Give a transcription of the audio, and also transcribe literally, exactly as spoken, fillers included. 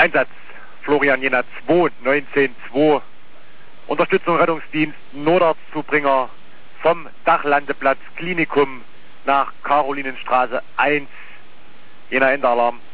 Einsatz Florian Jena zwei neunzehn zwei. Unterstützung Rettungsdienst Notarzt-Zubringer vom Dachlandeplatz Klinikum nach Karolinenstraße eins. Jena Ende Alarm.